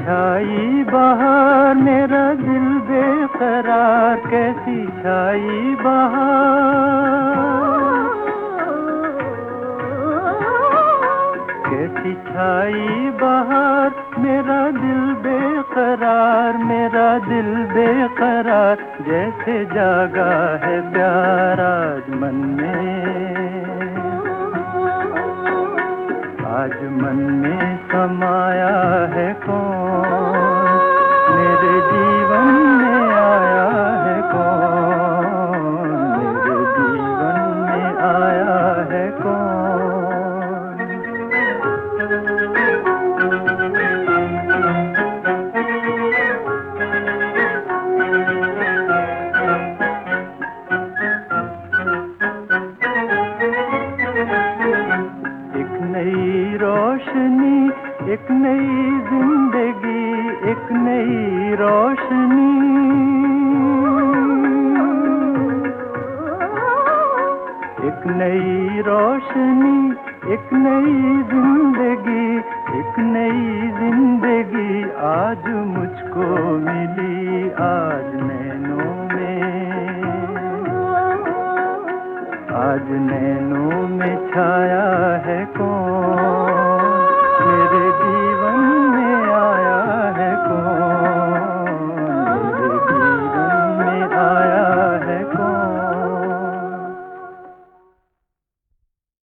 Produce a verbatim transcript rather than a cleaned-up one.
छाई बहार मेरा दिल बेकरार, कैसी छाई बहार, कैसी छाई बहार मेरा दिल बेकरार, मेरा दिल बेकरार, जैसे जागा है प्यार आज मन में, आज मन में समाया है कौन, मेरे जीवन में आया है कौन, मेरे जीवन में आया है कौन। एक नई रोशनी, एक नई जिंदगी, एक नई रोशनी, एक नई रोशनी, एक नई जिंदगी, एक नई जिंदगी आज मुझको मिली, आज नैनों में, आज नैनों में छाया है कौन।